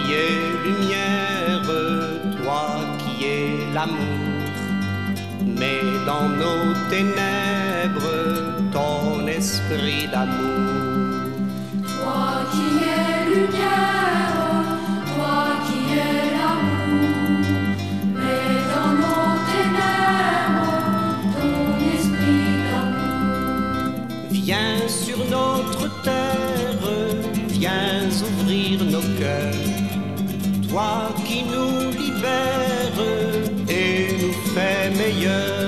qui es lumière, toi qui es l'amour. Mais dans nos ténèbres, ton esprit d'amour. Toi qui es lumière, toi qui es l'amour. Mais dans nos ténèbres, ton esprit d'amour. Viens sur notre terre, viens ouvrir nos cœurs. Toi qui nous libères et nous fais meilleurs.